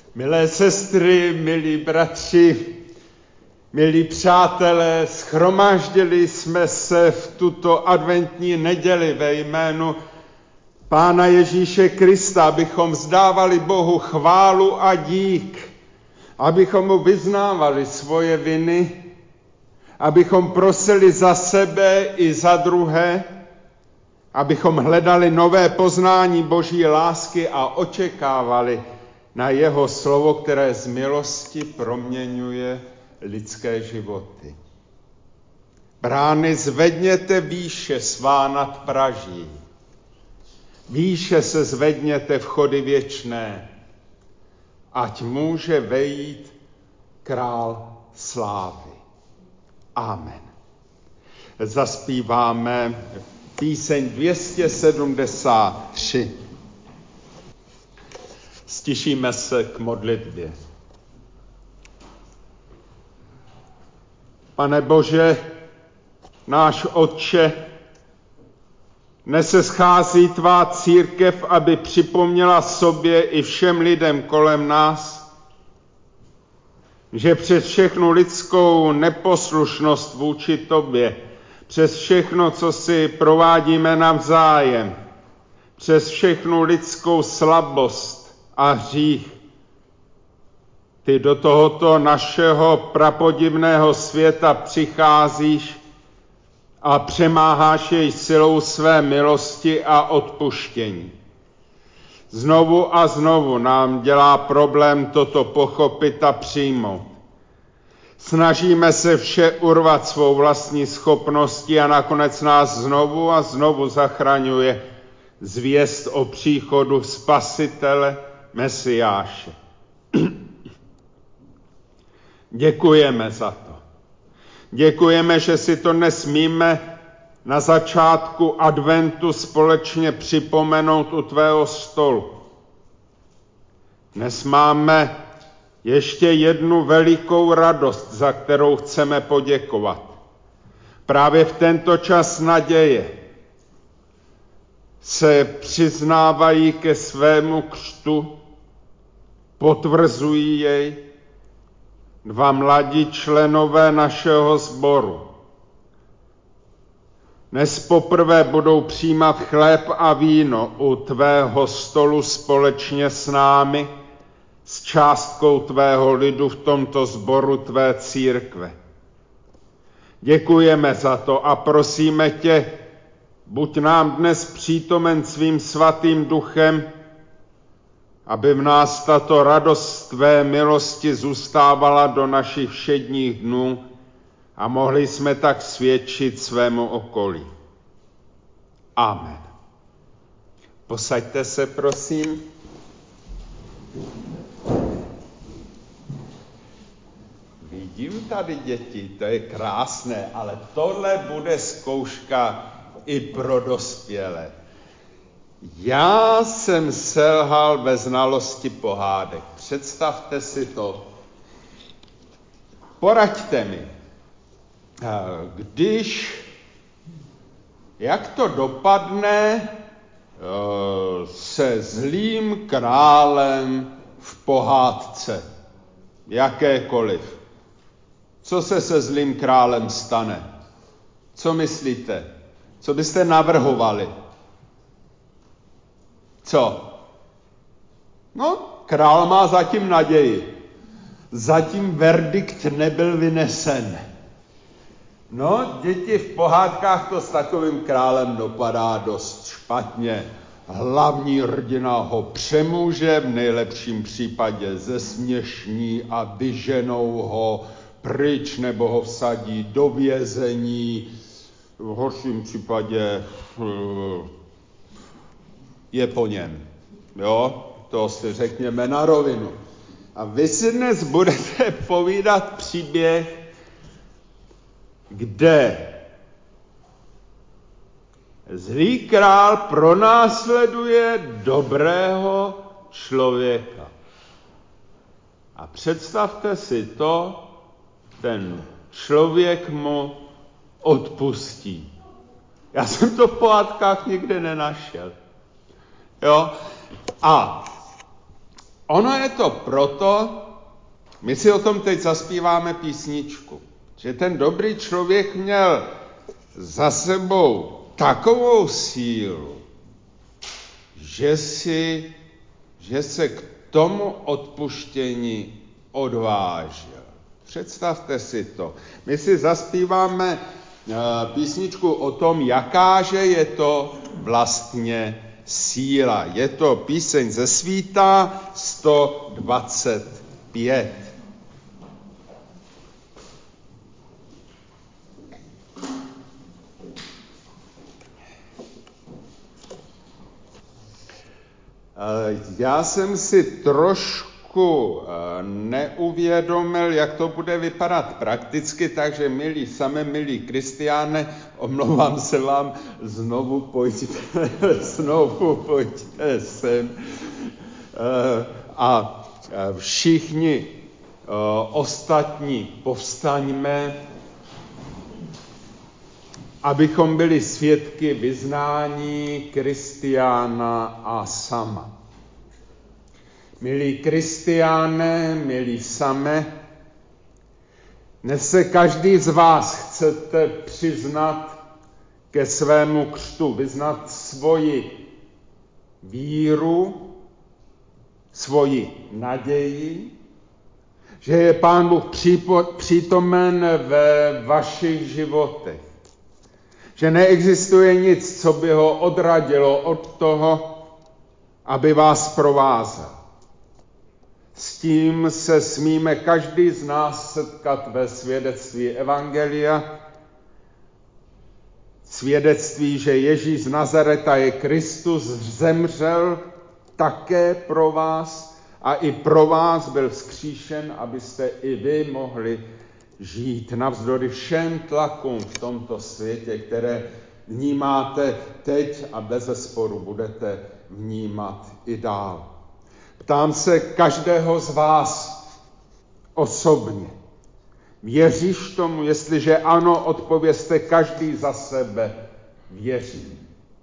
Milé sestry, milí bratři, milí přátelé, shromáždili jsme se v tuto adventní neděli ve jménu Pána Ježíše Krista, abychom vzdávali Bohu chválu a dík, abychom mu vyznávali svoje viny, abychom prosili za sebe i za druhé, abychom hledali nové poznání Boží lásky a očekávali na jeho slovo, které z milosti proměňuje lidské životy. Brány zvedněte výše svá nad Praží. Výše se zvedněte vchody věčné, ať může vejít král slávy. Amen. Zaspíváme píseň 273. Stišíme se k modlitbě. Pane Bože, náš Otče, dnes se schází tvá církev, aby připomněla sobě i všem lidem kolem nás, že přes všechnu lidskou neposlušnost vůči tobě, přes všechno, co si provádíme navzájem, přes všechnu lidskou slabost a hřích, ty do tohoto našeho prapodivného světa přicházíš a přemáháš jej silou své milosti a odpuštění. Znovu a znovu nám dělá problém toto pochopit a přijmout. Snažíme se vše urvat svou vlastní schopností a nakonec nás znovu a znovu zachraňuje zvěst o příchodu Spasitele Mesiáše. Děkujeme za to. Děkujeme, že si to nesmíme na začátku adventu společně připomenout u tvého stolu. Dnes máme ještě jednu velikou radost, za kterou chceme poděkovat. Právě v tento čas naděje se přiznávají ke svému křtu, potvrzují jej dva mladí členové našeho sboru. Dnes poprvé budou přijímat chléb a víno u tvého stolu společně s námi, s částkou tvého lidu v tomto sboru tvé církve. Děkujeme za to a prosíme tě, buď nám dnes přítomen svým svatým duchem, aby v nás tato radost tvé milosti zůstávala do našich všedních dnů a mohli jsme tak svědčit svému okolí. Amen. Posaďte se, prosím. Vidím tady děti, to je krásné, ale tohle bude zkouška i pro dospělé. Já jsem selhal ve znalosti pohádek. Představte si to. Poraďte mi, jak to dopadne se zlým králem v pohádce, jakékoliv. Co se zlým králem stane? Co myslíte? Co byste navrhovali? Co? No, král má zatím naději. Zatím verdikt nebyl vynesen. No, děti, v pohádkách to s takovým králem dopadá dost špatně. Hlavní hrdina ho přemůže, v nejlepším případě zesměšní a vyženou ho pryč nebo ho vsadí do vězení. V horším případě je po něm. Jo, to si řekněme na rovinu. A vy si dnes budete povídat příběh, kde zlý král pronásleduje dobrého člověka. A představte si to, ten člověk mu odpustí. Já jsem to v pohádkách nikde nenašel. Jo? A ono je to proto, my si o tom teď zaspíváme písničku, že ten dobrý člověk měl za sebou takovou sílu, že se k tomu odpuštění odvážil. Představte si to. My si zaspíváme písničku o tom, jakáže je to vlastně síla. Je to píseň ze Svíta 125. Já jsem si trošku neuvědomil, jak to bude vypadat prakticky, takže milí Kristiáne, omlouvám se vám, znovu pojďte sem. A všichni ostatní povstaňme, abychom byli svědky vyznání Kristiána a Sama. Milí Kristiáne, milí Same, dnes se každý z vás chcete přiznat ke svému křtu, vyznat svoji víru, svoji naději, že je Pán Bůh přítomen ve vašich životech. Že neexistuje nic, co by ho odradilo od toho, aby vás provázel. S tím se smíme každý z nás setkat ve svědectví Evangelia. Svědectví, že Ježíš z Nazareta je Kristus, zemřel také pro vás a i pro vás byl vzkříšen, abyste i vy mohli žít navzdory všem tlakům v tomto světě, které vnímáte teď a bezesporu budete vnímat i dál. Ptám se každého z vás osobně. Věříš tomu? Jestliže ano, odpovězte každý za sebe. Věřím.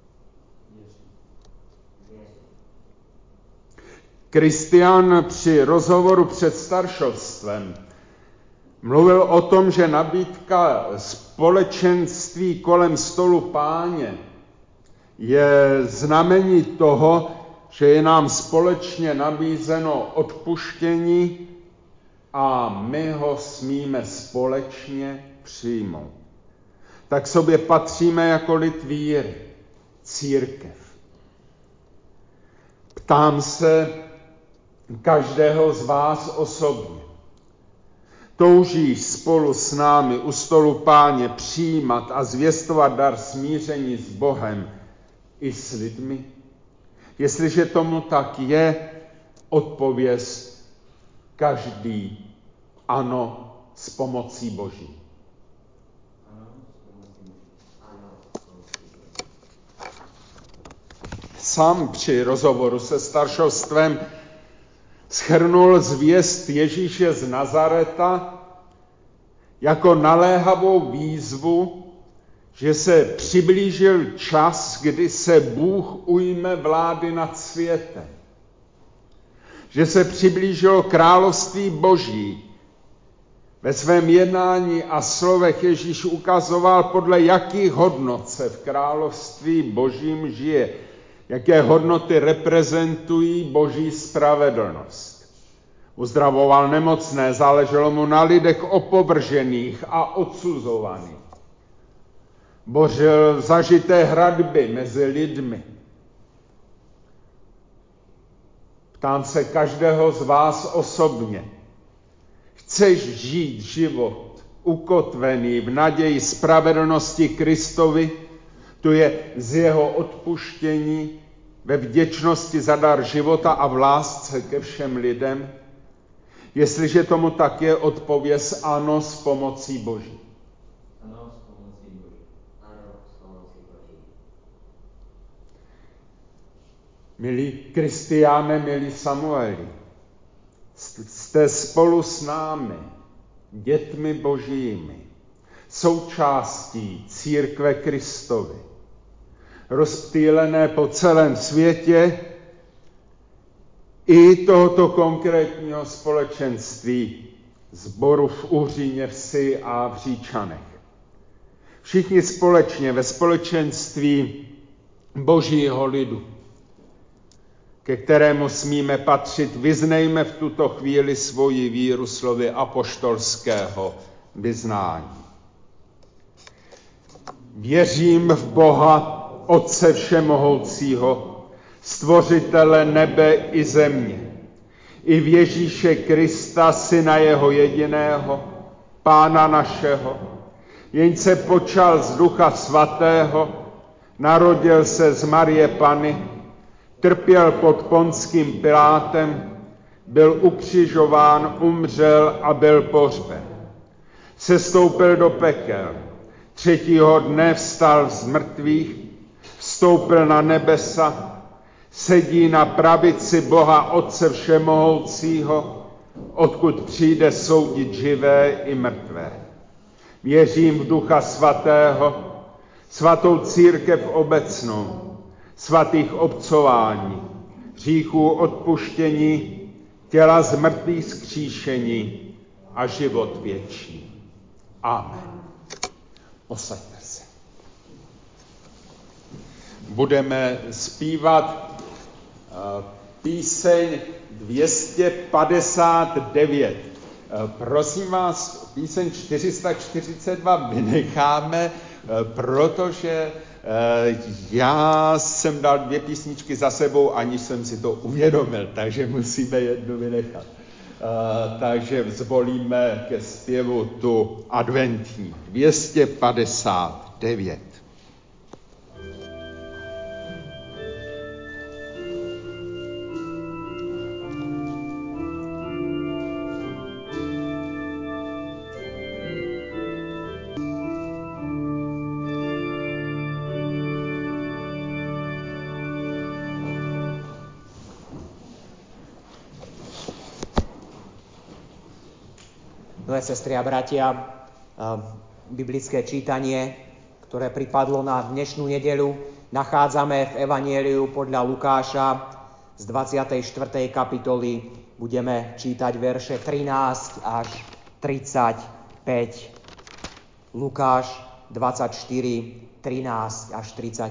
Kristián při rozhovoru před staršovstvem mluvil o tom, že nabídka společenství kolem stolu Páně je znamení toho, že je nám společně nabízeno odpuštění a my ho smíme společně přijmout. Tak sobě patříme jako lid víry, církev. Ptám se každého z vás osobně. Toužíš spolu s námi u stolu Páně přijímat a zvěstovat dar smíření s Bohem i s lidmi? Jestliže tomu tak je, odpověz každý ano s pomocí Boží. Sám při rozhovoru se staršovstvem shrnul zvěst Ježíše z Nazareta jako naléhavou výzvu, že se přiblížil čas, kdy se Bůh ujme vlády nad světem. Že se přiblížilo království Boží. Ve svém jednání a slovech Ježíš ukazoval, podle jakých hodnot se v království Božím žije, jaké hodnoty reprezentují Boží spravedlnost. Uzdravoval nemocné, záleželo mu na lidech opovržených a odsuzovaných. Bořil zažité hradby mezi lidmi. Ptám se každého z vás osobně. Chceš žít život ukotvený v naději spravedlnosti Kristovi, to je z jeho odpuštění, ve vděčnosti za dar života a v lásce ke všem lidem? Jestliže tomu tak je, odpověz ano s pomocí Boží. Ano s pomocí Boží. Ano s pomocí Boží. Milí Kristiáne, milí Samueli, jste spolu s námi, dětmi Božími, součástí církve i tohoto konkrétního společenství sboru v Uhříně Vsi a v Říčanech. Všichni společně ve společenství Božího lidu, ke kterému smíme patřit, vyznejme v tuto chvíli svoji víru slovy apoštolského vyznání. Věřím v Boha, Otce všemohoucího, stvořitele nebe i země, i v Ježíše Krista, Syna jeho jediného, Pána našeho, jenž se počal z Ducha Svatého, narodil se z Marie Panny, trpěl pod Ponským Pilátem, byl ukřižován, umřel a byl pohřben. Sestoupil do pekel, 3. dne vstal z mrtvých, vstoupil na nebesa, sedí na pravici Boha Otce všemohoucího, odkud přijde soudit živé i mrtvé. Věřím v Ducha Svatého, svatou církev obecnou, svatých obcování, hříchů odpuštění, těla z mrtvých zkříšení a život věčný. Amen. Posaďte se. Budeme zpívat píseň 259. Prosím vás, píseň 442 vynecháme, protože já jsem dal 2 písničky za sebou, aniž jsem si to uvědomil, takže musíme jednu vynechat. Takže zvolíme ke zpěvu tu adventní 259. Milé sestry a bratia, biblické čítanie, ktoré pripadlo na dnešnú nedeľu, nachádzame v Evanjeliu podľa Lukáša z 24. kapitoly. Budeme čítať verše 13 až 35. Lukáš 24, 13 až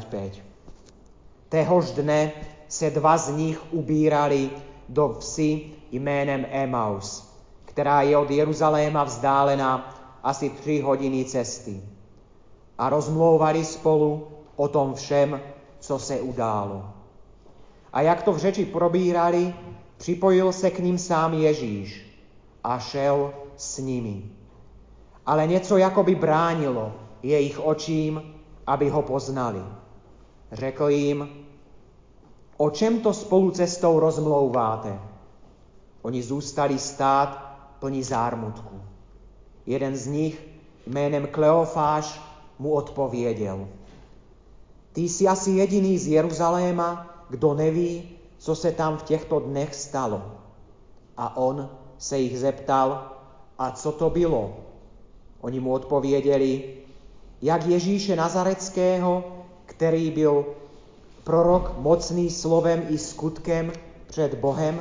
35. Téhož dne se 2 z nich ubírali do vsi jménem Emaus, ktorá je od Jeruzaléma vzdálená asi 3 hodiny cesty. A rozmlouvali spolu o tom všem, co se událo. A jak to v řeči probírali, připojil se k ním sám Ježíš a šel s nimi. Ale něco jakoby bránilo jejich očím, aby ho poznali. Řekl jim: o čem to spolu cestou rozmlouváte? Oni zůstali stát plní zármutku. Jeden z nich jménem Kleofáš mu odpověděl: ty jsi asi jediný z Jeruzaléma, kdo neví, co se tam v těchto dnech stalo. A on se jich zeptal: a co to bylo? Oni mu odpověděli: jak Ježíše Nazareckého, který byl prorok mocný slovem i skutkem před Bohem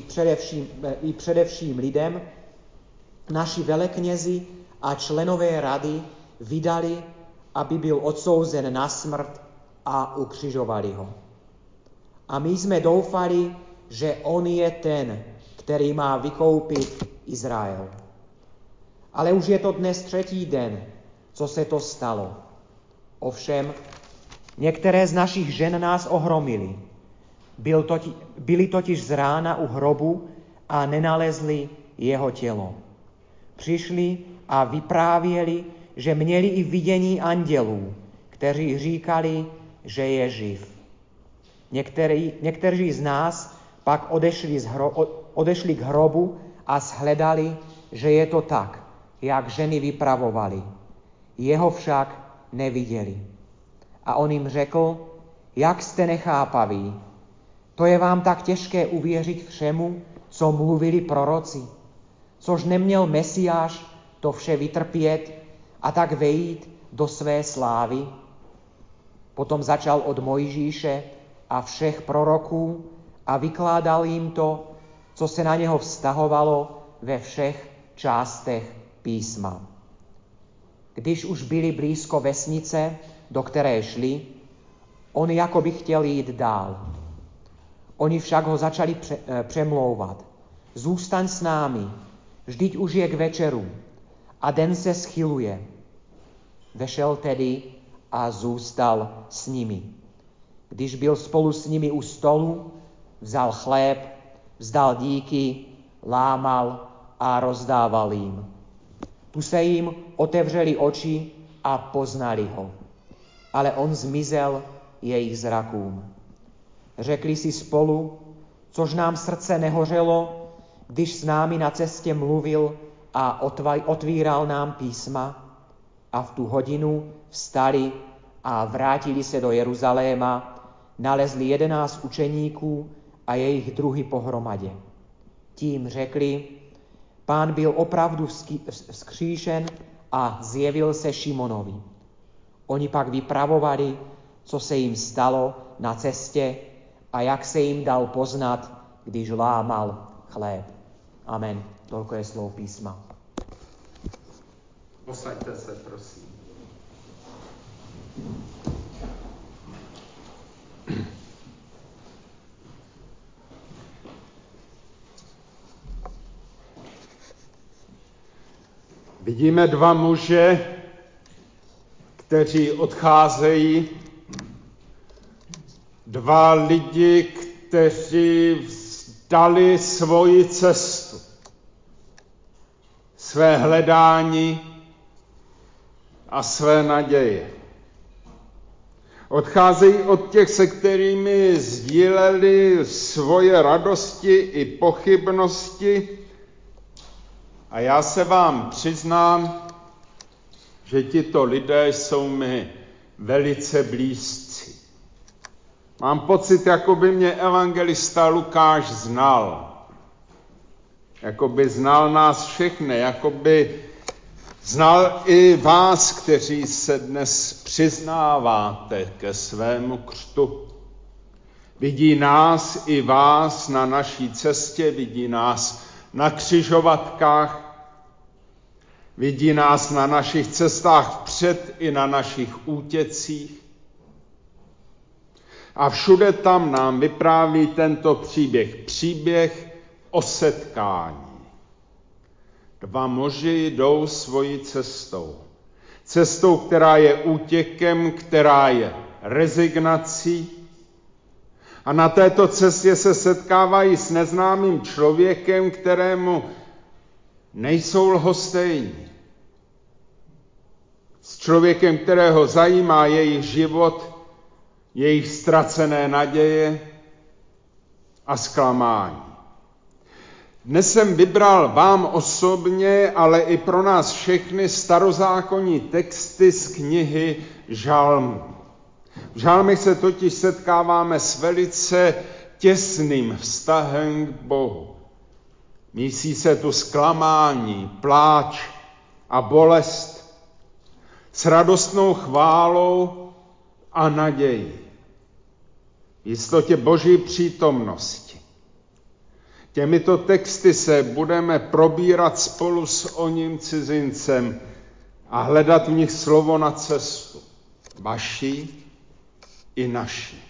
i především lidem, naši veleknězi a členové rady vydali, aby byl odsouzen na smrt a ukřižovali ho. A my jsme doufali, že on je ten, který má vykoupit Izrael. Ale už je to dnes 3. den, co se to stalo. Ovšem, některé z našich žen nás ohromili. Byli totiž z rána u hrobu a nenalezli jeho tělo. Přišli a vyprávěli, že měli i vidění andělů, kteří říkali, že je živ. Někteří z nás pak odešli k hrobu a shledali, že je to tak, jak ženy vypravovali. Jeho však neviděli. A on jim řekl: jak jste nechápaví? To je vám tak těžké uvěřit všemu, co mluvili proroci? Což neměl Mesiáš to vše vytrpět a tak vejít do své slávy? Potom začal od Mojžíše a všech proroků a vykládal jim to, co se na něho vztahovalo ve všech částech písma. Když už byli blízko vesnice, do které šli, on jakoby chtěl jít dál. Oni však ho začali přemlouvat. Zůstaň s námi, vždyť už je k večeru a den se schyluje. Vešel tedy a zůstal s nimi. Když byl spolu s nimi u stolu, vzal chléb, vzdal díky, lámal a rozdával jim. Tu se jim otevřely oči a poznali ho. Ale on zmizel jejich zrakům. Řekli si spolu, což nám srdce nehořelo, když s námi na cestě mluvil a otvíral nám písma. A v tu hodinu vstali a vrátili se do Jeruzaléma, nalezli 11 učeníků a jejich druhy pohromadě. Tím řekli, Pán byl opravdu vzkříšen a zjevil se Šimonovi. Oni pak vypravovali, co se jim stalo na cestě a jak se jim dal poznat, když lámal chléb. Amen. Toľko je slov písma. Posaďte se, prosím. Vidíme dva muže, kteří odcházejí, dva lidi, kteří vzdali svoji cestu, své hledání a své naděje. Odcházejí od těch, se kterými sdíleli svoje radosti i pochybnosti. A já se vám přiznám, že tito lidé jsou mi velice blízcí. Mám pocit, jako by mě evangelista Lukáš znal. Jako by znal nás všechny, jako by znal i vás, kteří se dnes přiznáváte ke svému křtu. Vidí nás i vás na naší cestě, vidí nás na křižovatkách, vidí nás na našich cestách vpřed i na našich útěcích. A všude tam nám vypráví tento příběh o setkání. Dva muži jdou svojí cestou. Cestou, která je útěkem, která je rezignací. A na této cestě se setkávají s neznámým člověkem, kterému nejsou lhostejní. S člověkem, kterého zajímá jejich život, jejich ztracené naděje a zklamání. Dnes jsem vybral vám osobně, ale i pro nás všechny starozákonní texty z knihy Žalmů. V žalmech se totiž setkáváme s velice těsným vztahem k Bohu. Mísí se tu zklamání, pláč a bolest s radostnou chválou a nadějí. V jistotě Boží přítomnosti. Těmito texty se budeme probírat spolu s oním cizincem a hledat v nich slovo na cestu. Vaší i naší.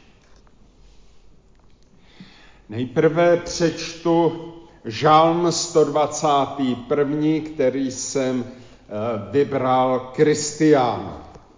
Nejprve přečtu Žalm 121, který jsem vybral Kristiánu.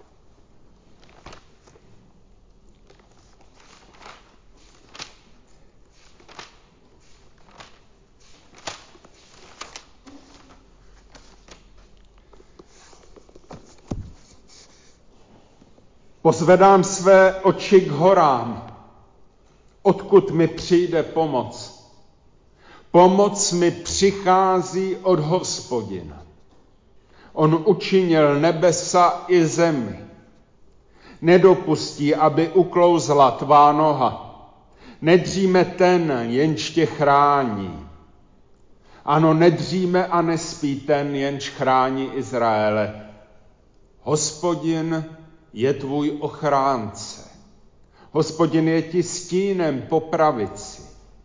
Pozvedám své oči k horám, odkud mi přijde pomoc. Pomoc mi přichází od Hospodina. On učinil nebesa i zemi. Nedopustí, aby uklouzla tvá noha. Nedříme ten, jenž tě chrání. Ano, nedříme a nespí ten, jenž chrání Izraele. Hospodin je tvůj ochránce. Hospodin je ti stínem po pravici.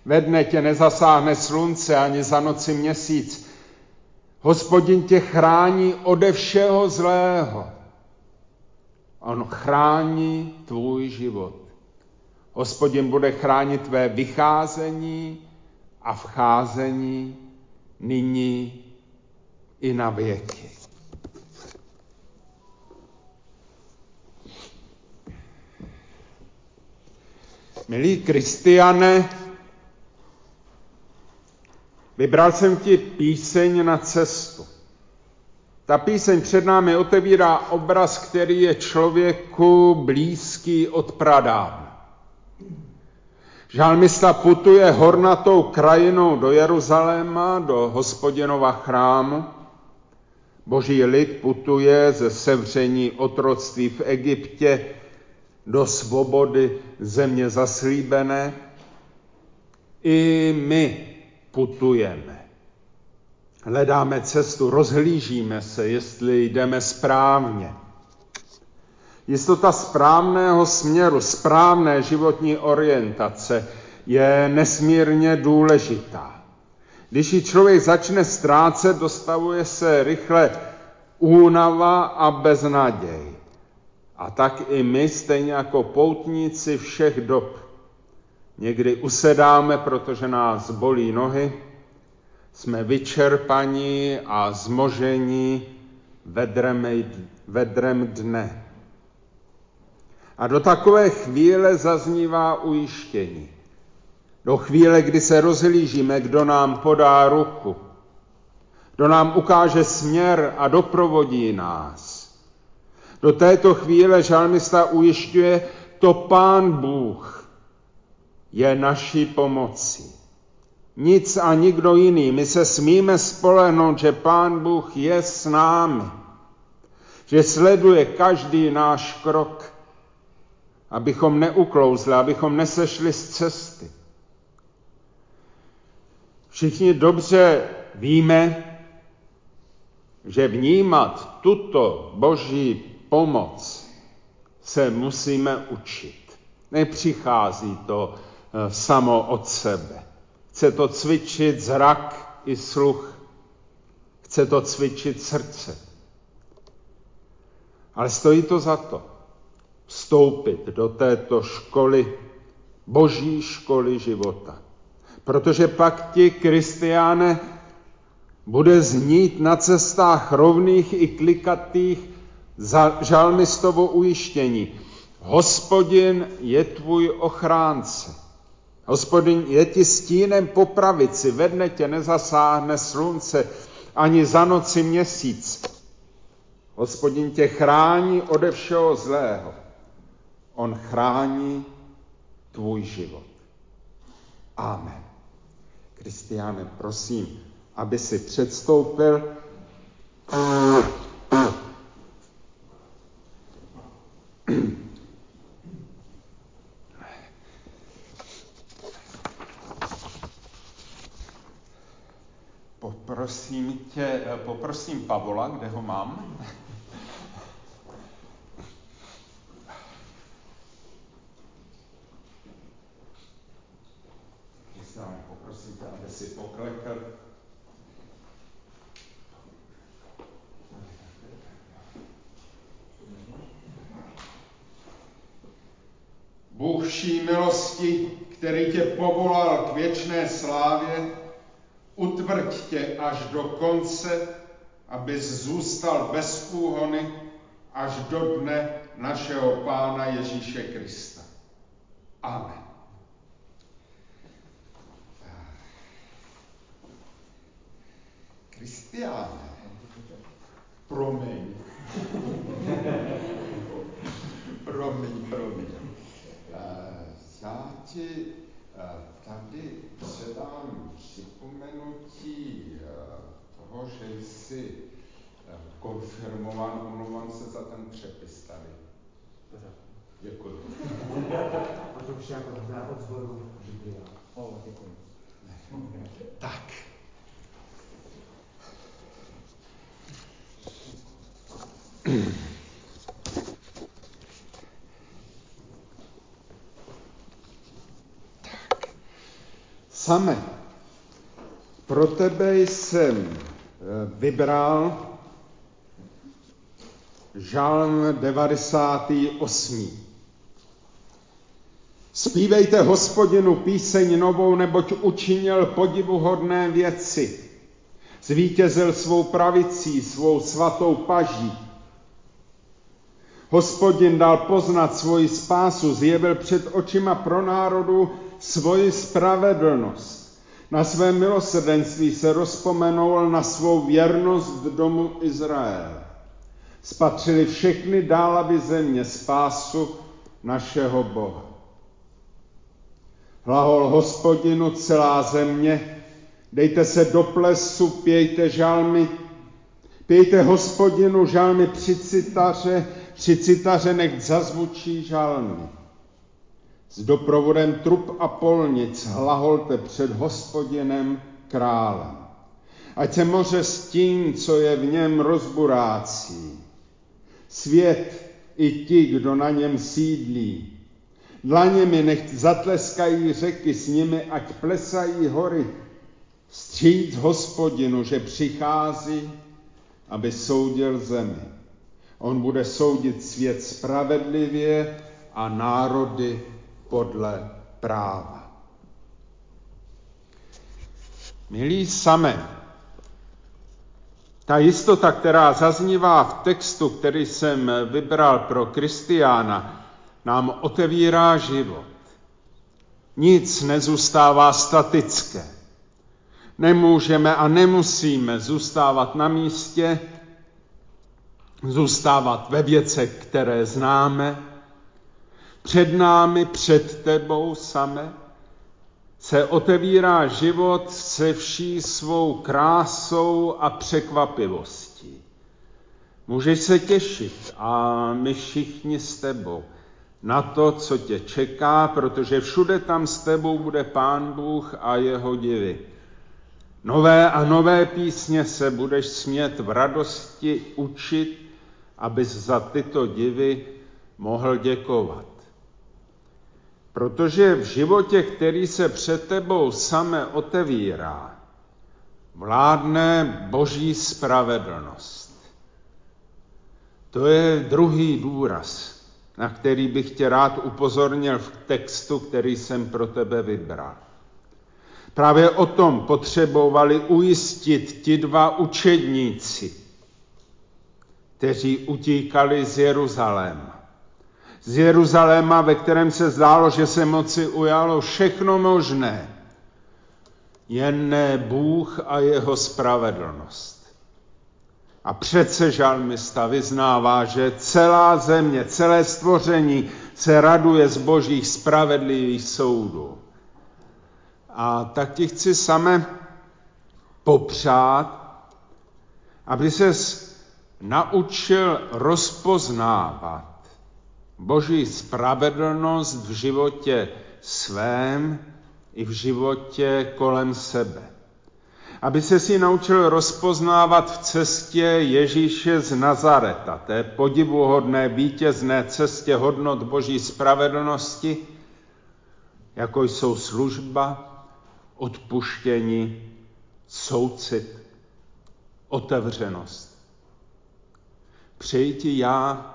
Ve dne tě nezasáhne slunce ani za noci měsíc. Hospodin tě chrání ode všeho zlého. On chrání tvůj život. Hospodin bude chránit tvé vycházení a vcházení nyní i na věky. Milí Kristiane, vybral jsem ti píseň na cestu. Ta píseň před námi otevírá obraz, který je člověku blízký od pradávna. Žalmista putuje hornatou krajinou do Jeruzaléma, do Hospodinova chrámu. Boží lid putuje ze sevření otroctví v Egyptě do svobody země zaslíbené. I my putujeme. Hledáme cestu, rozhlížíme se, jestli jdeme správně. Jistota správného směru, správné životní orientace je nesmírně důležitá. Když ji člověk začne ztrácet, dostavuje se rychle únava a beznaděj. A tak i my, stejně jako poutníci všech dob, někdy usedáme, protože nás bolí nohy, jsme vyčerpaní a zmožení vedrem dne. A do takové chvíle zaznívá ujištění. Do chvíle, kdy se rozhlížíme, kdo nám podá ruku, kdo nám ukáže směr a doprovodí nás. Do této chvíle žalmista ujišťuje, to Pán Bůh je naší pomocí. Nic a nikdo jiný. My se smíme spolehnout, že Pán Bůh je s námi, že sleduje každý náš krok, abychom neuklouzli, abychom nesešli z cesty. Všichni dobře víme, že vnímat tuto Boží pomoc se musíme učit. Nepřichází to samo od sebe. Chce to cvičit zrak i sluch. Chce to cvičit srdce. Ale stojí to za to. Vstoupit do této školy, Boží školy života. Protože pak ti, Kristiáne, bude znít na cestách rovných i klikatých žalmistovo ujištění. Hospodin je tvůj ochránce. Hospodin je ti stínem po pravici, ve dne tě nezasáhne slunce, ani za noci měsíc. Hospodin tě chrání ode všeho zlého. On chrání tvůj život. Amen. Kristiáne, prosím, aby si předstoupil. Poprosím Pavola, kde ho mám. Poprosím tě, aby si poklekl. Bůh vší milosti, který tě povolal k věčné slávě, utvrď tě až do konce, abys zůstal bez úhony až do dne našeho Pána Ježíše Krista. Amen. Kristiáne, promiň. Já ti tady předám připomenutí toho, že jsi konfirmován, omlouvám se za ten přepis tady. Děkuji. A to však od zboru Biblia. Děkuji. Tak. same. Pro tebe jsem vybral žalm 98. Zpívejte Hospodinu píseň novou, neboť učinil podivuhodné věci. Zvítězil svou pravicí, svou svatou paží. Hospodin dal poznat svoji spásu, zjevil před očima pro národu svoji spravedlnost. Na své milosrdenství se rozpomenul, na svou věrnost domu Izrael. Spatřili všechny dálavy země spásu našeho Boha. Hlahol Hospodinu celá země, dejte se do plesu, pějte žalmy, pějte Hospodinu žalmy při citaře nechť zazvučí žalmy. S doprovodem trup a polnic hlaholte před Hospodinem králem. Ať se moře s tím, co je v něm, rozburácí. Svět i ti, kdo na něm sídlí. Dlaněmi nechť zatleskají řeky, s nimi ať plesají hory. Vstříc Hospodinu, že přichází, aby soudil zemi. On bude soudit svět spravedlivě a národy podle práva. Milí samé, ta jistota, která zaznívá v textu, který jsem vybral pro Kristiána, nám otevírá život. Nic nezůstává statické. Nemůžeme a nemusíme zůstávat na místě, zůstávat ve věcech, které známe. Před námi, před tebou samé, se otevírá život se vší svou krásou a překvapivostí. Můžeš se těšit a my všichni s tebou na to, co tě čeká, protože všude tam s tebou bude Pán Bůh a jeho divy. Nové a nové písně se budeš smět v radosti učit, abys za tyto divy mohl děkovat. Protože v životě, který se před tebou samé otevírá, vládne Boží spravedlnost. To je druhý důraz, na který bych tě rád upozornil v textu, který jsem pro tebe vybral. Právě o tom potřebovali ujistit ti dva učedníci, kteří utíkali z Jeruzaléma. Z Jeruzaléma, ve kterém se zdálo, že se moci ujalo všechno možné, jen ne Bůh a jeho spravedlnost. A přece žalmista vyznává, že celá země, celé stvoření se raduje z Božích spravedlivých soudů. A tak ti chci same popřát, aby ses naučil rozpoznávat Boží spravedlnost v životě svém i v životě kolem sebe. Aby se si naučil rozpoznávat v cestě Ježíše z Nazareta, té podivuhodné vítězné cestě hodnot Boží spravedlnosti, jako jsou služba, odpuštění, soucit, otevřenost. Přeji ti já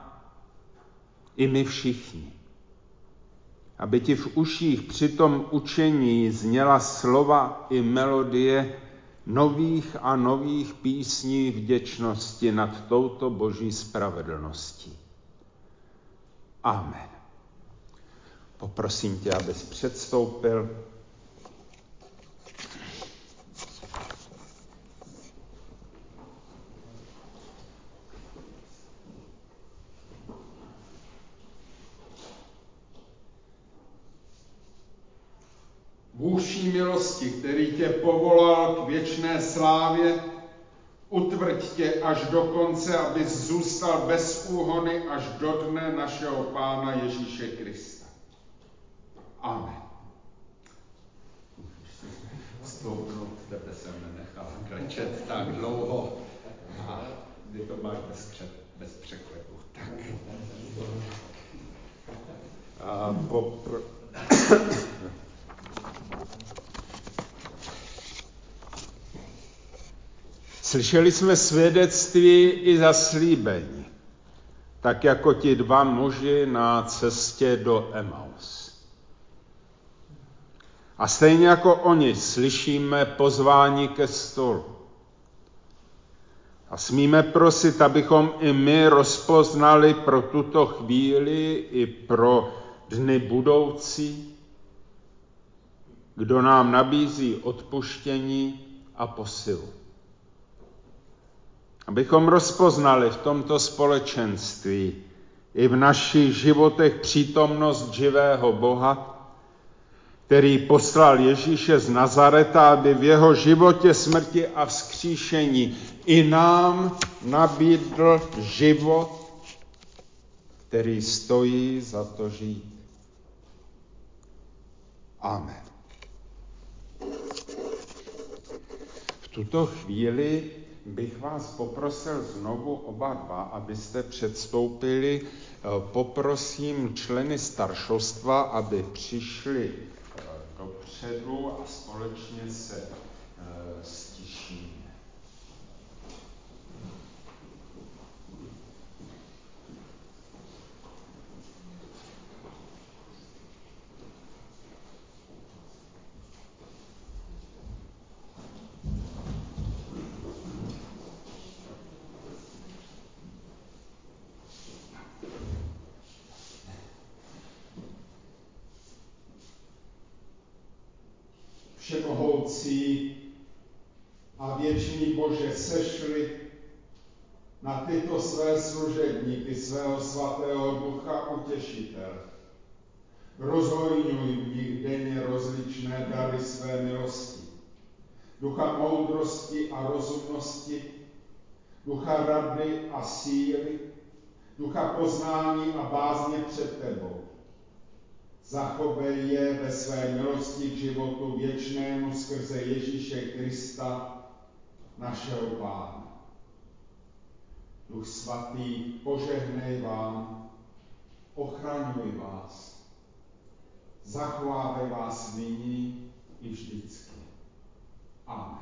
i my všichni, aby ti v uších při tom učení zněla slova i melodie nových a nových písní vděčnosti nad touto Boží spravedlností. Amen. Poprosím tě, abys předstoupil. Bůží milosti, který tě povolal k věčné slávě, utvrď tě až do konce, abys zůstal bez úhony až do dne našeho Pána Ježíše Krista. Amen. Stoupnout, tebe jsem nenechal klečet tak dlouho. A kdy to máš bez překlepu. Tak. Slyšeli jsme svědectví i zaslíbení, tak jako ti 2 muži na cestě do Emaus. A stejně jako oni slyšíme pozvání ke stolu. A smíme prosit, abychom i my rozpoznali pro tuto chvíli i pro dny budoucí, kdo nám nabízí odpuštění a posilu. Abychom rozpoznali v tomto společenství i v našich životech přítomnost živého Boha, který poslal Ježíše z Nazareta, aby v jeho životě, smrti a vzkříšení i nám nabídl život, který stojí za to žít. Amen. V tuto chvíli bych vás poprosil znovu oba 2, abyste předstoupili. Poprosím členy staršostva, aby přišli dopředu a společně se ztišíme. Všemohoucí a věčný Bože, sešli na tyto své služebníky svého svatého Ducha Utěšitele. Rozhojňuj v nich denně rozličné dary své milosti. Ducha moudrosti a rozumnosti, ducha rady a síly, ducha poznání a bázně před tebou. Zachovej je ve své milosti k životu věčnému skrze Ježíše Krista, našeho Pána. Duch svatý, požehnej vám, ochraňuj vás, zachovávej vás nyní i vždycky. Amen.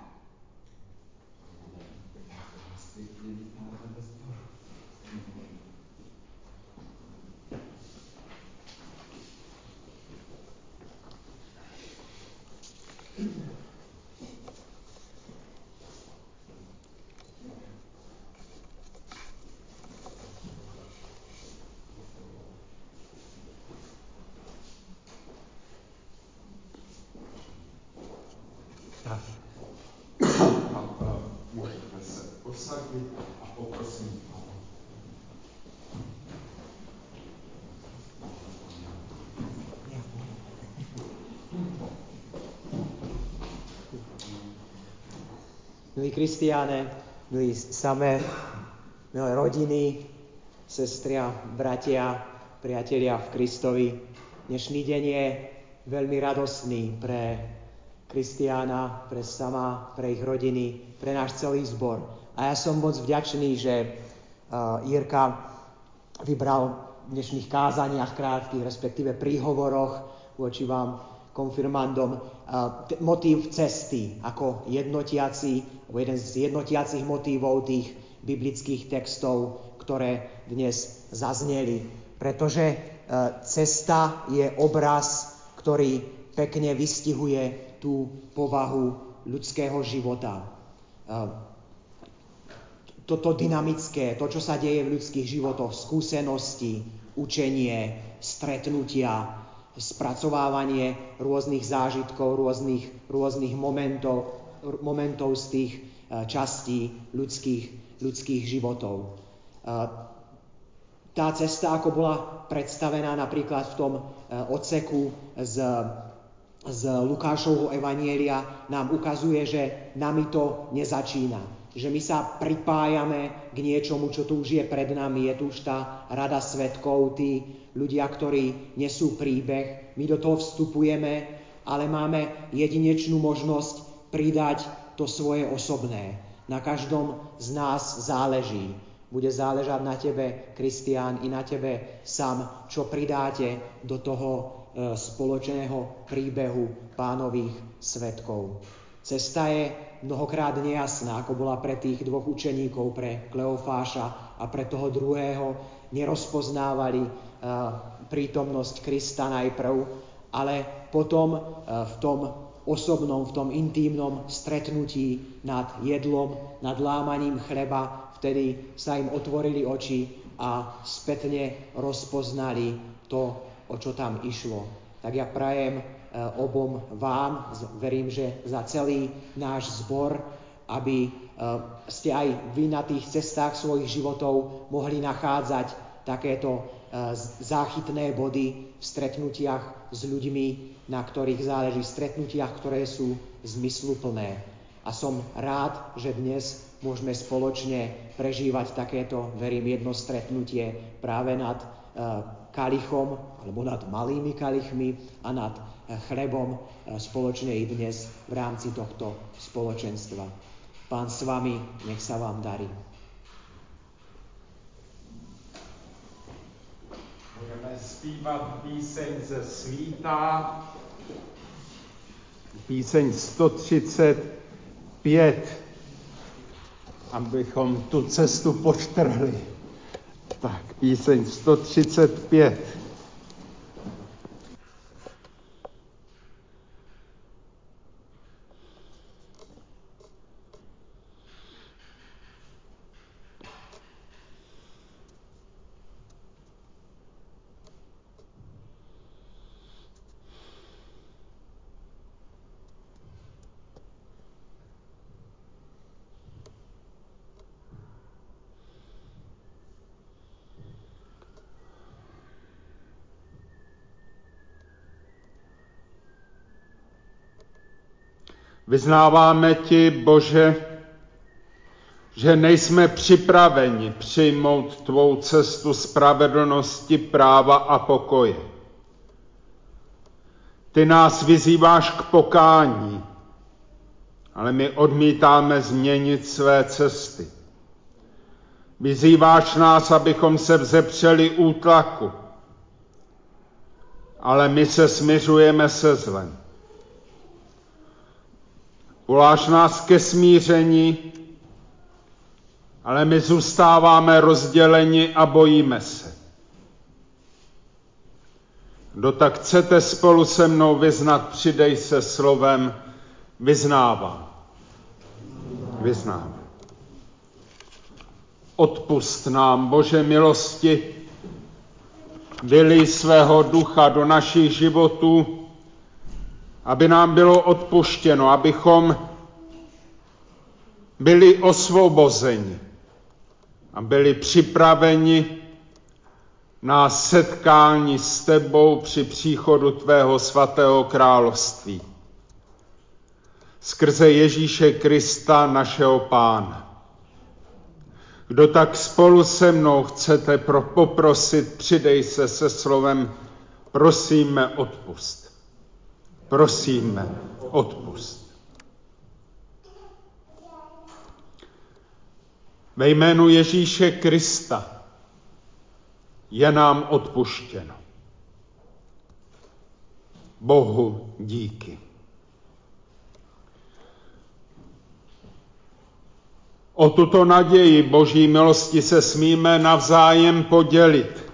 Můžete se posadit a poprosím Pána. Milí Kristiáne, milí Samé, milé rodiny, sestria, bratia, priatelia v Kristovi. Dnešný deň je veľmi radostný pre Kristiána, pre Sama, pre ich rodiny, pre náš celý zbor. A ja som moc vďačný, že Jirka vybral v dnešných kázaniach krátkych, respektíve príhovoroch voči vám, konfirmandom, motív cesty ako jednotiaci, alebo jeden z jednotiacich motívov tých biblických textov, ktoré dnes zazneli. Pretože cesta je obraz, ktorý pekne vystihuje tú povahu ľudského života. Toto dynamické, to, čo sa deje v ľudských životoch, skúsenosti, učenie, stretnutia, spracovávanie rôznych zážitkov, rôznych momentov z tých častí ľudských životov. Tá cesta, ako bola predstavená napríklad v tom odseku z Lukášovho evanjelia, nám ukazuje, že nami to nezačína. Že my sa pripájame k niečomu, čo tu už je pred nami. Je tu už tá rada svedkov, tí ľudia, ktorí nesú príbeh. My do toho vstupujeme, ale máme jedinečnú možnosť pridať to svoje osobné. Na každom z nás záleží. Bude záležať na tebe, Kristián, i na tebe sám, čo pridáte do toho spoločného príbehu Pánových svedkov. Cesta je mnohokrát nejasná, ako bola pre tých dvoch učeníkov, pre Kleofáša a pre toho druhého. Nerozpoznávali prítomnosť Krista najprv, ale potom v tom osobnom, v tom intímnom stretnutí nad jedlom, nad lámaním chleba, vtedy sa im otvorili oči a spätne rozpoznali to, o čo tam išlo. Tak ja prajem obom vám, verím, že za celý náš zbor, aby ste aj vy na tých cestách svojich životov mohli nachádzať takéto záchytné body v stretnutiach s ľuďmi, na ktorých záleží, v stretnutiach, ktoré sú zmysluplné. A som rád, že dnes môžeme spoločne prežívať takéto, verím, jedno stretnutie práve nad kalichom, alebo nad malými kalichmi a nad chlebom spoločne i dnes v rámci tohto spoločenstva. Pán s vami, nech sa vám darí. Budeme zpívat píseň ze Svíta, píseň 135, abychom tu cestu podtrhli. Tak, píseň 135. Vyznáváme ti, Bože, že nejsme připraveni přijmout tvou cestu spravedlnosti, práva a pokoje. Ty nás vyzýváš k pokání, ale my odmítáme změnit své cesty. Vyzýváš nás, abychom se vzepřeli útlaku, ale my se smiřujeme se zlem. Voláš nás ke smíření, ale my zůstáváme rozděleni a bojíme se. Kdo tak chcete spolu se mnou vyznat, přidej se slovem vyznávám. Vyznávám. Odpusť nám, Bože milosti, vylij svého ducha do našich životů, aby nám bylo odpuštěno, abychom byli osvobozeni a byli připraveni na setkání s tebou při příchodu tvého svatého království. Skrze Ježíše Krista, našeho Pána. Kdo tak spolu se mnou chcete poprosit, přidej se se slovem prosíme, odpusť. Prosíme, odpusť. Ve jménu Ježíše Krista je nám odpuštěno. Bohu díky. O tuto naději Boží milosti se smíme navzájem podělit.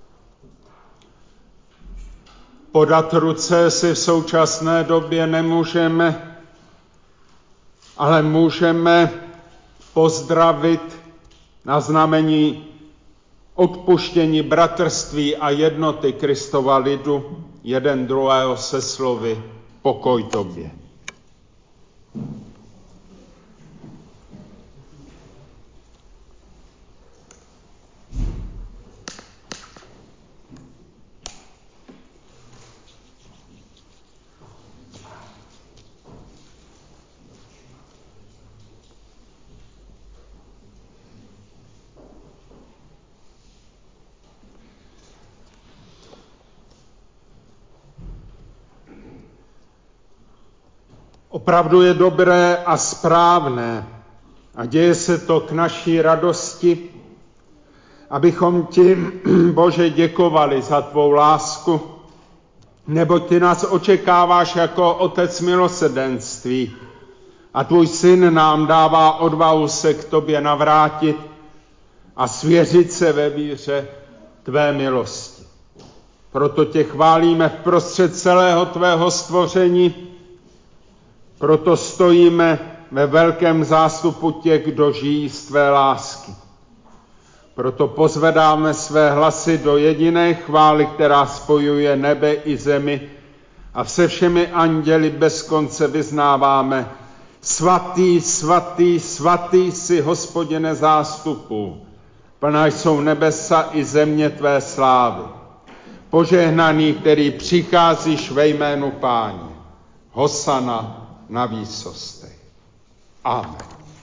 Podat ruce si v současné době nemůžeme, ale můžeme pozdravit na znamení odpuštění, bratrství a jednoty Kristova lidu jeden druhého se slovy pokoj tobě. Opravdu je dobré a správné a děje se to k naší radosti, abychom ti, Bože, děkovali za tvou lásku, neboť ty nás očekáváš jako Otec milosrdenství a tvůj syn nám dává odvahu se k tobě navrátit a svěřit se ve víře tvé milosti. Proto tě chválíme vprostřed celého tvého stvoření, proto stojíme ve velkém zástupu těch, kdo žijí z tvé lásky. Proto pozvedáme své hlasy do jediné chvály, která spojuje nebe i zemi, a se všemi anděli bez konce vyznáváme: svatý, svatý, svatý jsi, Hospodine zástupů, plná jsou nebesa i země tvé slávy. Požehnaný, který přicházíš ve jménu Páně. Hosana na výsostech. Amen.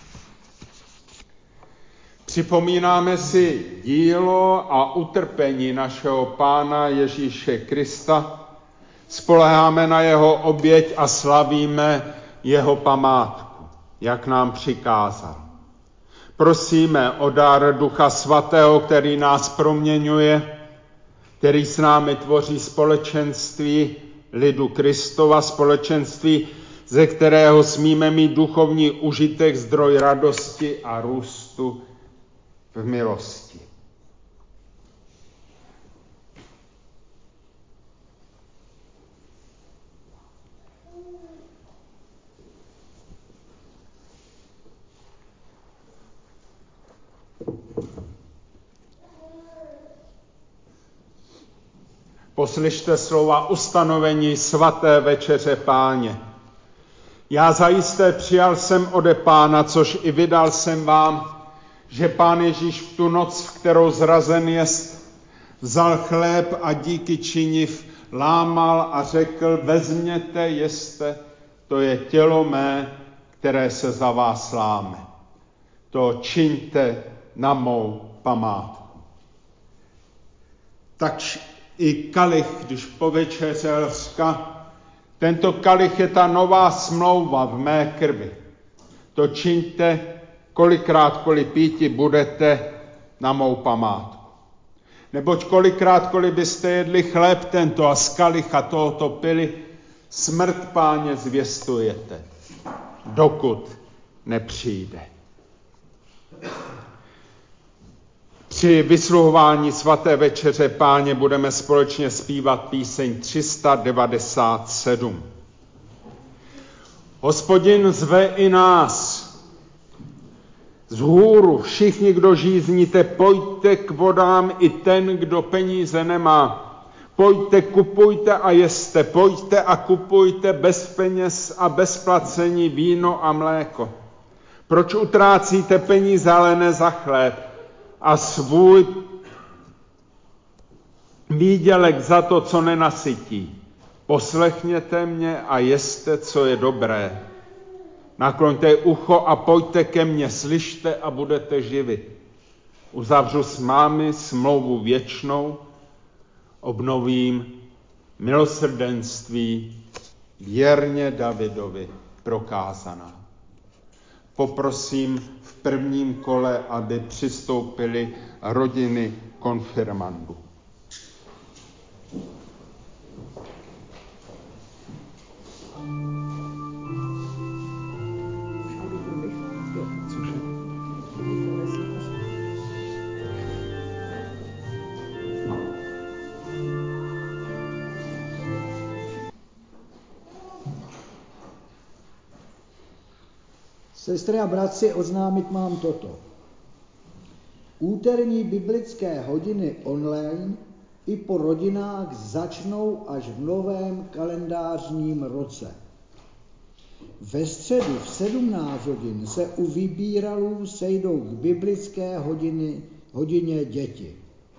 Připomínáme si dílo a utrpení našeho Pána Ježíše Krista, spoléháme na jeho oběť a slavíme jeho památku, jak nám přikázal. Prosíme o dar Ducha Svatého, který nás proměňuje, který s námi tvoří společenství lidu Kristova, společenství, ze kterého smíme mít duchovní užitek, zdroj radosti a růstu v milosti. Poslyšte slova ustanovení svaté večeře Páně. Já zajisté přijal jsem ode Pána, což i vydal jsem vám, že Pán Ježíš v tu noc, v kterou zrazen jest, vzal chléb a díky činiv lámal a řekl: vezměte, jeste, to je tělo mé, které se za vás láme. To čiňte na mou památku. Tak i kalich, když povečeřel, říká: tento kalich je ta nová smlouva v mé krvi. To čiňte, kolikrát píti budete, na mou památku. Neboť kolikrát byste jedli chléb tento a z kalicha tohoto pili, smrt Páně zvěstujete, dokud nepřijde. Při vysluhování svaté večeře Páně budeme společně zpívat píseň 397. Hospodin zve i nás. Vzhůru všichni, kdo žízníte, pojďte k vodám, i ten, kdo peníze nemá. Pojďte, kupujte a jeste, pojďte a kupujte bez peněz a bez placení víno a mléko. Proč utrácíte peníze, ale ne za chléb, a svůj výdělek za to, co nenasytí? Poslechněte mě a jeste, co je dobré. Nakloňte ucho a pojďte ke mně, slyšte a budete živi. Uzavřu s vámi smlouvu věčnou, obnovím milosrdenství věrně Davidovi prokázaná. Poprosím v prvním kole, aby přistoupily rodiny konfirmandů. Sestry a bratři, oznámit mám toto. Úterní biblické hodiny online i po rodinách začnou až v novém kalendářním roce. Ve středu v 17 hodin se u vybíralů sejdou k biblické hodině děti.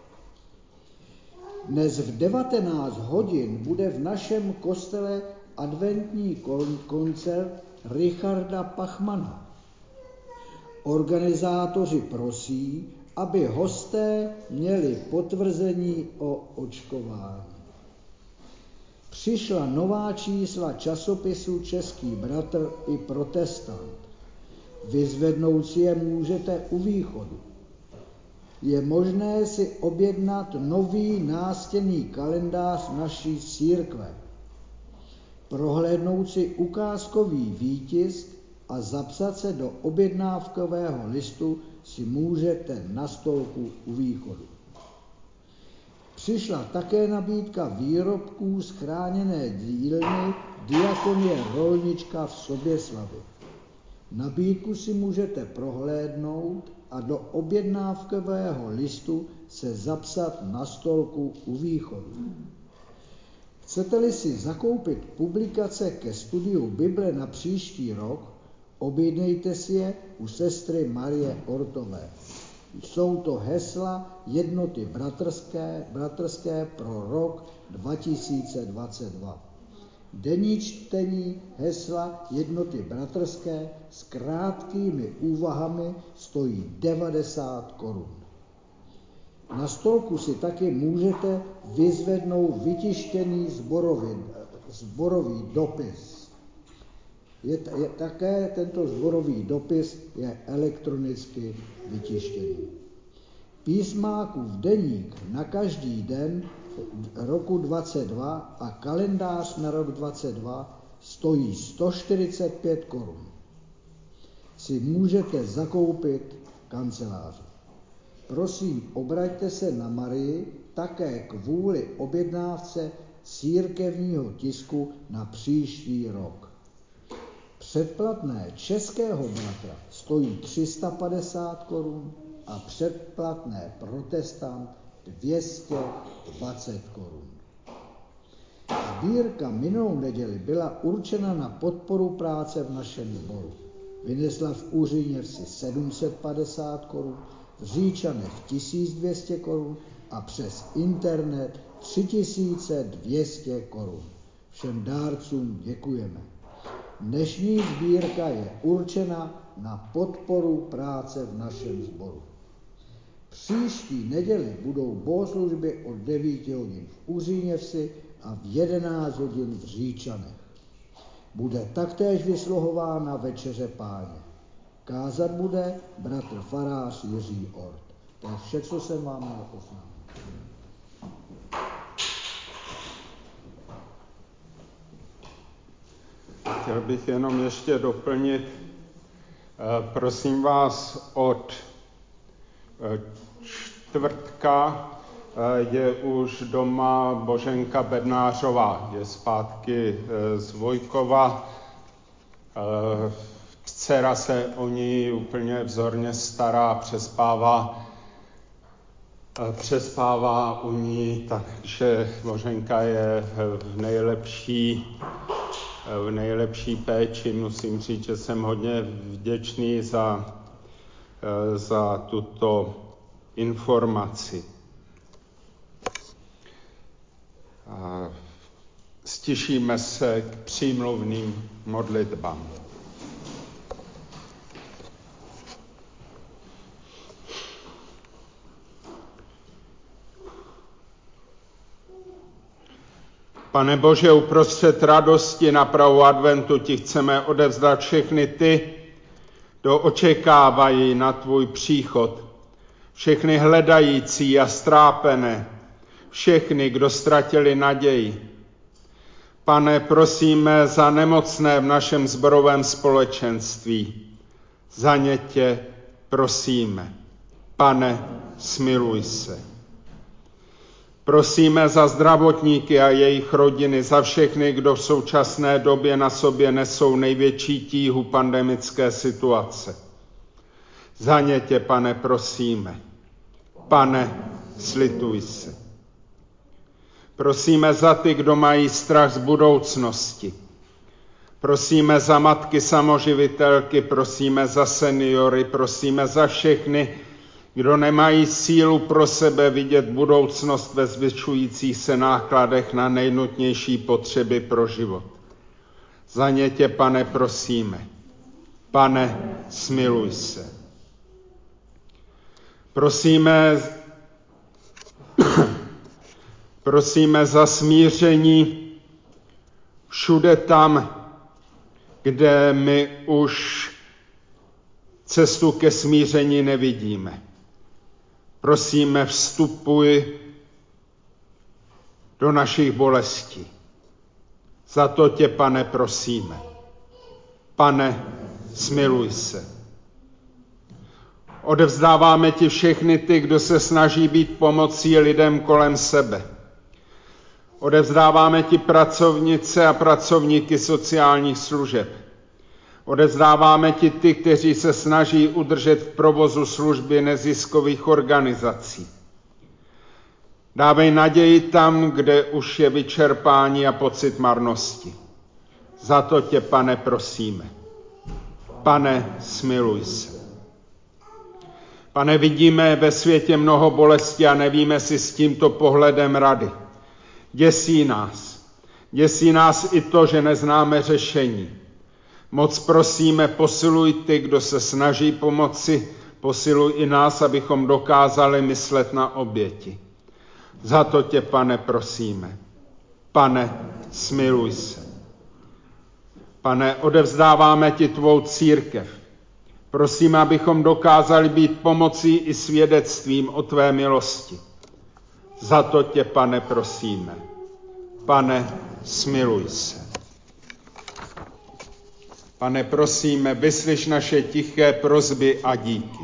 Dnes v 19 hodin bude v našem kostele adventní koncert Richarda Pachmana. Organizátoři prosí, aby hosté měli potvrzení o očkování. Přišla nová čísla časopisu Český bratr i Protestant. Vyzvednout si je můžete u východu. Je možné si objednat nový nástěnný kalendář naší církve. Prohlédnout si ukázkový výtisk a zapsat se do objednávkového listu si můžete na stolku u východu. Přišla také nabídka výrobků z chráněné dílny Diakonie Rolnička v Soběslavi. Nabídku si můžete prohlédnout a do objednávkového listu se zapsat na stolku u východu. Chcete-li si zakoupit publikace ke studiu Bible na příští rok, objednejte si je u sestry Marie Ortové. Jsou to hesla Jednoty bratrské pro rok 2022. Denní čtení hesla Jednoty bratrské s krátkými úvahami stojí 90 korun. Na stolku si taky můžete vyzvednout vytištěný sborový dopis. Také tento sborový dopis je elektronicky vytištěný. Písmákův deník na každý den roku 22 a kalendář na rok 22 stojí 145 korun. Si můžete zakoupit kanceláři. Prosím, obraťte se na Marii také kvůli objednávce církevního tisku na příští rok. Předplatné českého bratra stojí 350 korun a předplatné protestant 220 korun. Sbírka minulou neděli byla určena na podporu práce v našem sboru. Vynesla v Uříněvsi 750 korun, v Říčanech 1200 korun a přes internet 3200 korun. Všem dárcům děkujeme. Dnešní sbírka je určena na podporu práce v našem sboru. Příští neděli budou bohoslužby od 9 hodin v Uříněvsi a v 11 hodin v Říčanech. Bude taktéž vysluhována večeře Páně. Kázat bude bratr farář Jiří Ort. To je vše, co jsem vám měl oznámit. Chtěl bych jenom ještě doplnit, prosím vás, od čtvrtka je už doma Boženka Bednářová, je zpátky z Vojkova. Dcera se o ní úplně vzorně stará, přespává u ní, takže Boženka je v nejlepší péči. Musím říct, že jsem hodně vděčný za tuto informaci. Stišíme se k přímluvným modlitbám. Pane Bože, uprostřed radosti na prahu adventu ti chceme odevzdat všechny ty, kdo očekávají na tvůj příchod, všechny hledající a strápené, všechny, kdo ztratili naději. Pane, prosíme za nemocné v našem sborovém společenství. Za ně tě prosíme. Pane, smiluj se. Prosíme za zdravotníky a jejich rodiny, za všechny, kdo v současné době na sobě nesou největší tíhu pandemické situace. Za ně tě, Pane, prosíme. Pane, slituj se. Prosíme za ty, kdo mají strach z budoucnosti. Prosíme za matky samoživitelky, prosíme za seniory, prosíme za všechny, kdo nemají sílu pro sebe vidět budoucnost ve zvyšujících se nákladech na nejnutnější potřeby pro život. Za ně tě, Pane, prosíme. Pane, smiluj se. Prosíme za smíření všude tam, kde my už cestu ke smíření nevidíme. Prosíme, vstupuj do našich bolestí. Za to tě, Pane, prosíme. Pane, smiluj se. Odevzdáváme ti všechny ty, kdo se snaží být pomocí lidem kolem sebe. Odevzdáváme ti pracovnice a pracovníky sociálních služeb. Odevzdáváme ti ty, kteří se snaží udržet v provozu služby neziskových organizací. Dávej naději tam, kde už je vyčerpání a pocit marnosti. Za to tě, Pane, prosíme. Pane, smiluj se. Pane, vidíme ve světě mnoho bolesti a nevíme si s tímto pohledem rady. Děsí nás. Děsí nás i to, že neznáme řešení. Moc prosíme, posiluj ty, kdo se snaží pomoci, posiluj i nás, abychom dokázali myslet na oběti. Za to tě, Pane, prosíme. Pane, smiluj se. Pane, odevzdáváme ti tvou církev. Prosím, abychom dokázali být pomocí i svědectvím o tvé milosti. Za to tě, Pane, prosíme. Pane, smiluj se. Pane, prosíme, vyslyš naše tiché prosby a díky.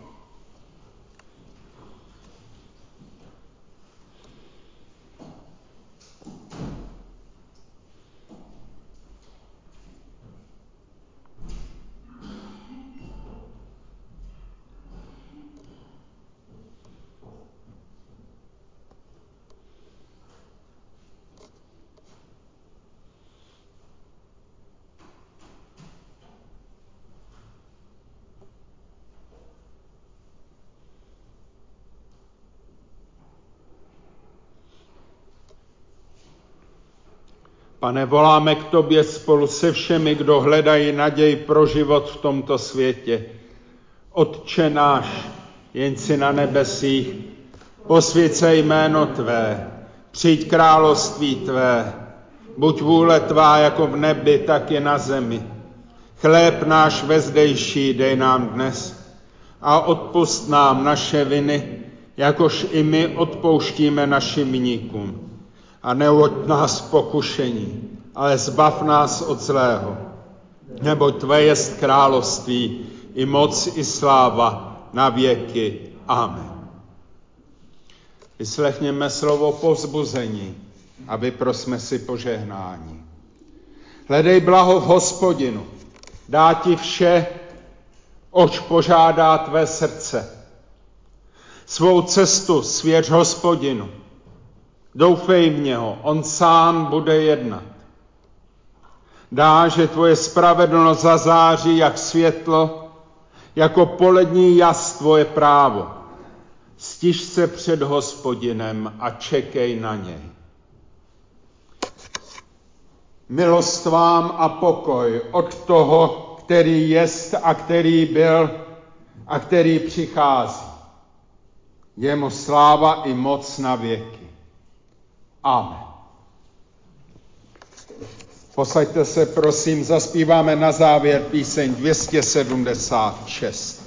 Pane, voláme k tobě spolu se všemi, kdo hledají naději pro život v tomto světě. Otče náš, jen si na nebesích, posvěť se jméno tvé, přijď království tvé, buď vůle tvá jako v nebi, tak i na zemi. Chléb náš vezdejší dej nám dnes a odpusť nám naše viny, jakož i my odpouštíme našim viníkům. A neuvoď nás v pokušení, ale zbav nás od zlého. Neboť tvé jest království, i moc, i sláva na věky. Amen. Vyslechněme slovo povzbuzení a vyprosme si požehnání. Hledej blaho v Hospodinu, dá ti vše, oč požádá tvé srdce. Svou cestu svěř Hospodinu. Doufej v něho, on sám bude jednat. Dá, že tvoje spravedlnost zazáří jak světlo, jako polední jas tvoje právo. Stiž se před Hospodinem a čekej na něj. Milost vám a pokoj od toho, který jest a který byl a který přichází. Jemu sláva i moc na věky. Amen. Posaďte se, prosím, zaspíváme na závěr píseň 276.